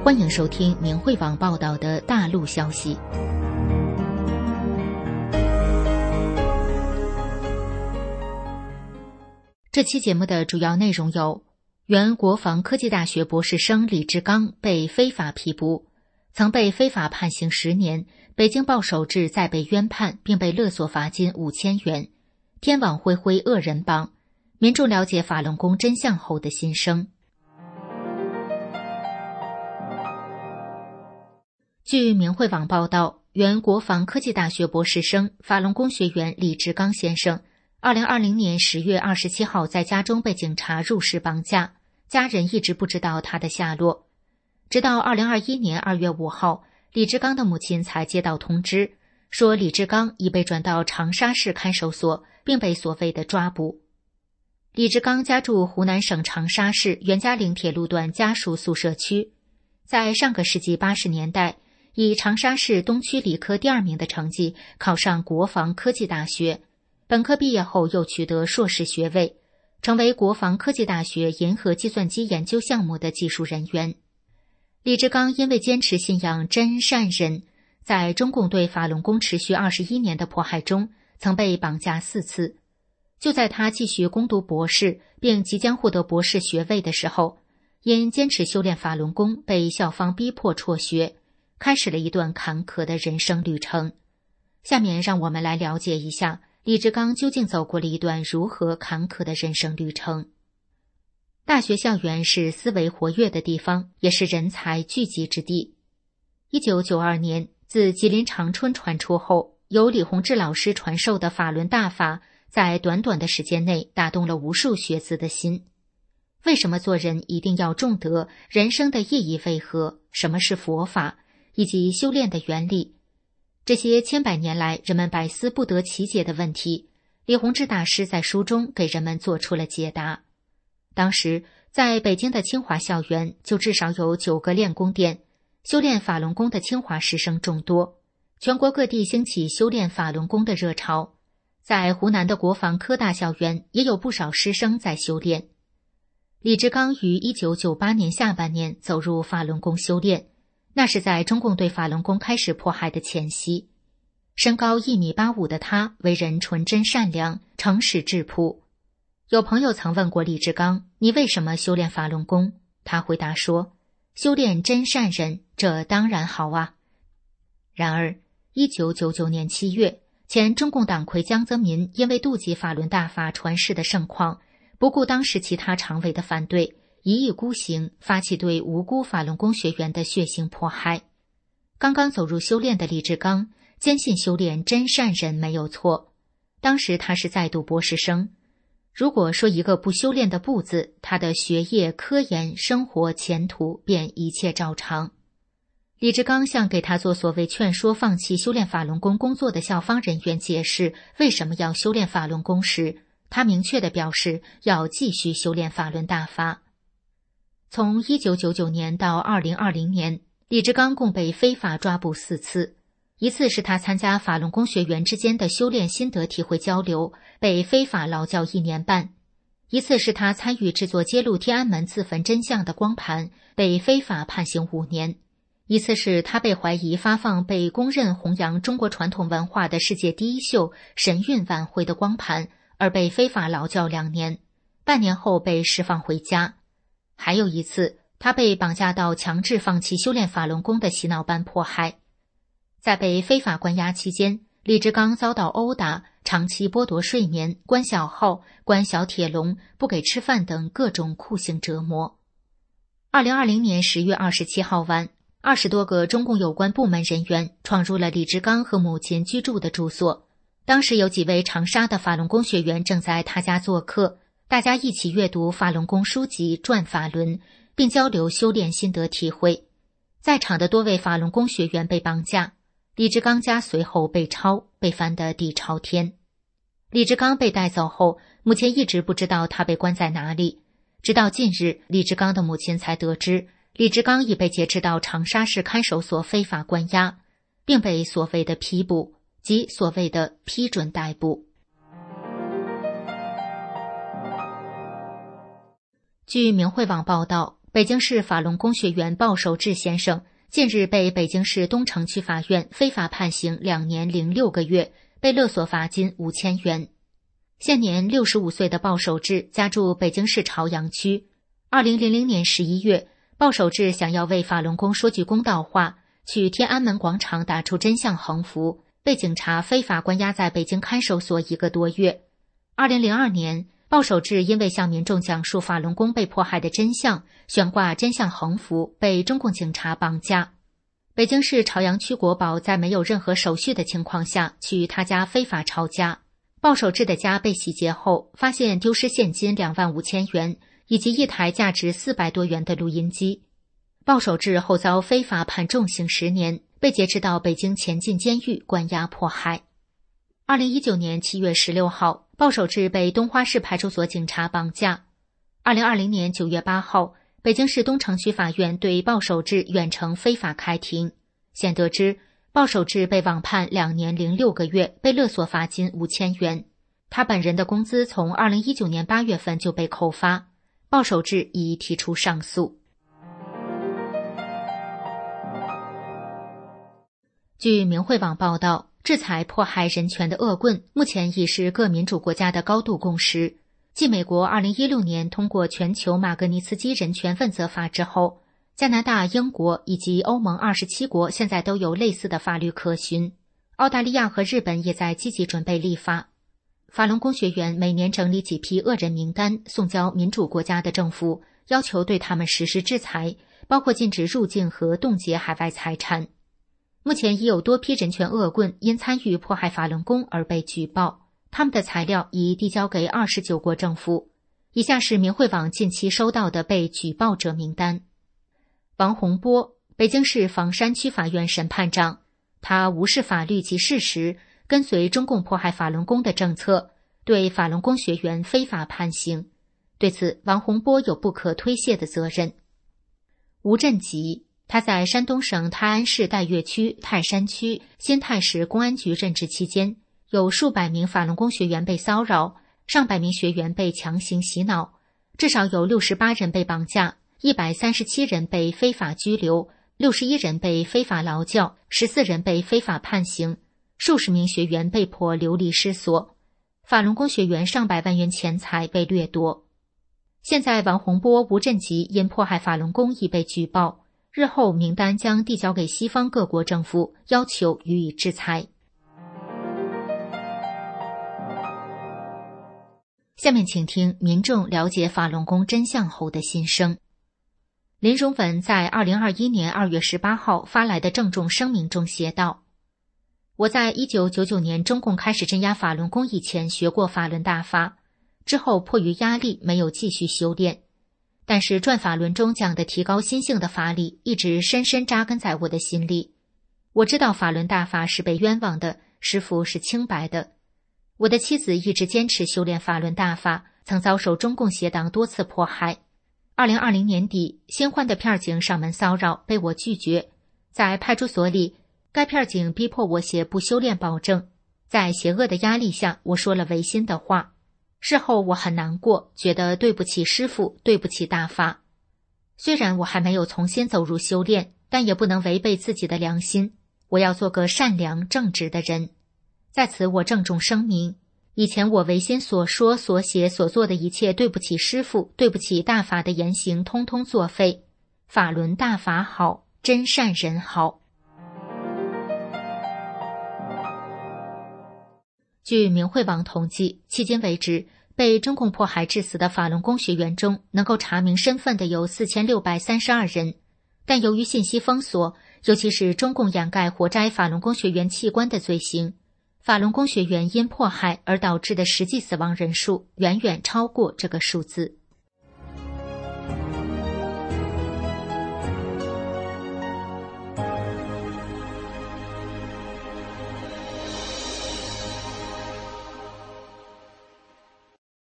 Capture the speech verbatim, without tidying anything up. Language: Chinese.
欢迎收听明慧网报道的大陆消息。这期节目的主要内容有：原国防科技大学博士生李志刚被非法批捕，曾被非法判刑十年，北京报首置再被冤判，并被勒索罚金五千元。天网恢恢恶人帮，民众了解法轮功真相后的心声。据明慧网报道，原国防科技大学博士生、法轮功学员李志刚先生二零二零年十月二十七号在家中被警察入室绑架，家人一直不知道他的下落。直到二零二一年二月五号，李志刚的母亲才接到通知，说李志刚已被转到长沙市看守所，并被所谓的抓捕。李志刚家住湖南省长沙市袁家岭铁路段家属宿舍区，在上个世纪八十年代，以长沙市东区理科第二名的成绩考上国防科技大学，本科毕业后又取得硕士学位，成为国防科技大学银河计算机研究项目的技术人员。李志刚因为坚持信仰真善忍，在中共对法轮功持续二十一年的迫害中，曾被绑架四次。就在他继续攻读博士并即将获得博士学位的时候，因坚持修炼法轮功被校方逼迫辍学，开始了一段坎坷的人生旅程。下面让我们来了解一下李志刚究竟走过了一段如何坎坷的人生旅程。大学校园是思维活跃的地方，也是人才聚集之地。一九九二年，自吉林长春传出后，由李洪志老师传授的法轮大法在短短的时间内打动了无数学子的心。为什么做人一定要重德？人生的意义为何？什么是佛法？以及修炼的原理，这些千百年来人们百思不得其解的问题，李洪志大师在书中给人们做出了解答。当时在北京的清华校园就至少有九个练功殿，修炼法轮功的清华师生众多，全国各地兴起修炼法轮功的热潮。在湖南的国防科大校园也有不少师生在修炼。李志刚于一九九八年下半年走入法轮功修炼，那是在中共对法轮功开始迫害的前夕。身高一米八五的他，为人纯真善良，诚实质朴。有朋友曾问过李志刚，你为什么修炼法轮功？他回答说，修炼真善忍，这当然好啊。然而一九九九年七月，前中共党魁江泽民因为妒忌法轮大法传世的盛况，不顾当时其他常委的反对，一意孤行，发起对无辜法轮功学员的血腥迫害。刚刚走入修炼的李志刚坚信修炼真善忍没有错。当时他是在读博士生，如果说一个不修炼的不字，他的学业、科研、生活、前途便一切照常。李志刚向给他做所谓劝说放弃修炼法轮功工作的校方人员解释为什么要修炼法轮功时，他明确地表示要继续修炼法轮大法。从一九九九年到二零二零年，李志刚共被非法抓捕四次。一次是他参加法轮功学员之间的修炼心得体会交流，被非法劳教一年半；一次是他参与制作揭露天安门自焚真相的光盘，被非法判刑五年；一次是他被怀疑发放被公认弘扬中国传统文化的世界第一秀神韵晚会的光盘，而被非法劳教两年，半年后被释放回家。还有一次，他被绑架到强制放弃修炼法轮功的洗脑班迫害。在被非法关押期间，李志刚遭到殴打，长期剥夺睡眠，关小号、关小铁笼，不给吃饭等各种酷刑折磨。二零二零年十月二十七号晚，二十多个中共有关部门人员闯入了李志刚和母亲居住的住所。当时有几位长沙的法轮功学员正在他家做客，大家一起阅读法轮功书籍《转法轮》，并交流修炼心得体会。在场的多位法轮功学员被绑架，李志刚家随后被抄，被翻得底朝天。李志刚被带走后，母亲一直不知道他被关在哪里，直到近日，李志刚的母亲才得知，李志刚已被劫持到长沙市看守所非法关押，并被所谓的批捕，即所谓的批准逮捕。据明慧网报道，北北京市法轮功学员鲍守志先生近日被北京市东城区法院非法判刑两年零六个月，被勒索罚金五千元。现年六十五岁的鲍守志家住北京市朝阳区。二零零零年十一月，鲍守志想要为法轮功说句公道话，去天安门广场打出真相横幅，被警察非法关押在北京看守所一个多月。二零零二年，鲍守志因为向民众讲述法轮功被迫害的真相，悬挂真相横幅，被中共警察绑架。北京市朝阳区国保在没有任何手续的情况下去他家非法抄家。鲍守志的家被洗劫后，发现丢失现金两万五千元以及一台价值四百多元的录音机。鲍守志后遭非法判重刑十年，被劫持到北京前进监狱关押迫害。二零一九年七月十六号，鲍守志被东花市派出所警察绑架。二零二零年九月八号，北京市东城区法院对鲍守志远程非法开庭，现得知鲍守志被网判两年零六个月，被勒索罚金五千元。他本人的工资从二零一九年八月份就被扣发，鲍守志已提出上诉。据明慧网报道，制裁迫害人权的恶棍目前已是各民主国家的高度共识。继美国二零一六年通过全球马格尼茨基人权问责法之后，加拿大、英国以及欧盟二十七国现在都有类似的法律可循。澳大利亚和日本也在积极准备立法。法轮功学员每年整理几批恶人名单，送交民主国家的政府，要求对他们实施制裁，包括禁止入境和冻结海外财产。目前已有多批人权恶棍因参与迫害法轮功而被举报，他们的材料已递交给二十九国政府。以下是明慧网近期收到的被举报者名单。王洪波，北京市房山区法院审判长，他无视法律及事实，跟随中共迫害法轮功的政策，对法轮功学员非法判刑。对此，王洪波有不可推卸的责任。吴振吉，他在山东省泰安市岱岳区、泰山区、新泰市公安局任职期间，有数百名法轮功学员被骚扰，上百名学员被强行洗脑，至少有六十八人被绑架，一百三十七人被非法拘留，六十一人被非法劳教，十四人被非法判刑，数十名学员被迫流离失所，法轮功学员上百万元钱财被掠夺。现在王洪波、吴振吉因迫害法轮功已被举报，日后名单将递交给西方各国政府，要求予以制裁。下面请听民众了解法轮功真相后的心声。林荣文在二零二一年二月十八号发来的郑重声明中写道：我在一九九九年中共开始镇压法轮功以前学过法轮大法，之后迫于压力没有继续修炼，但是转法轮中讲的提高心性的法理一直深深扎根在我的心里。我知道法轮大法是被冤枉的，师父是清白的。我的妻子一直坚持修炼法轮大法，曾遭受中共邪党多次迫害。二零二零年底，新换的片警上门骚扰，被我拒绝。在派出所里，该片警逼迫我写不修炼保证。在邪恶的压力下，我说了违心的话。事后我很难过，觉得对不起师父，对不起大法。虽然我还没有重新走入修炼，但也不能违背自己的良心。我要做个善良正直的人。在此我郑重声明，以前我违心所说所写所做的一切对不起师父，对不起大法的言行通通作废。法轮大法好，真善人好。据明慧网统计，迄今为止被中共迫害致死的法轮功学员中，能够查明身份的有四千六百三十二人，但由于信息封锁，尤其是中共掩盖活摘法轮功学员器官的罪行，法轮功学员因迫害而导致的实际死亡人数远远超过这个数字。